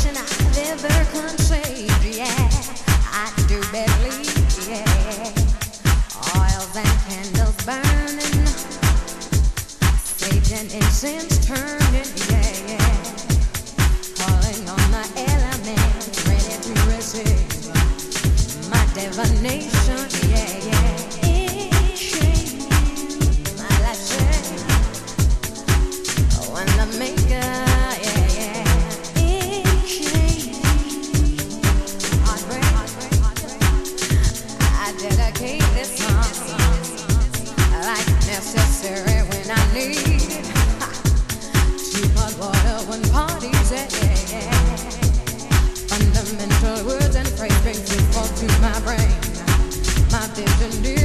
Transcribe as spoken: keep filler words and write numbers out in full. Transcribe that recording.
nation I've ever conceived, yeah, I do believe, yeah. Oils and candles burning, sage and incense turning, yeah, yeah. Calling on the elements, ready to receive my divination, yeah, yeah. My life change when the maker, yeah, yeah. Heartbreak, I dedicate this song like necessary when I need it. To hot water when parties, yeah, yeah. Fundamental words and phrases bring people to my brain. My vision.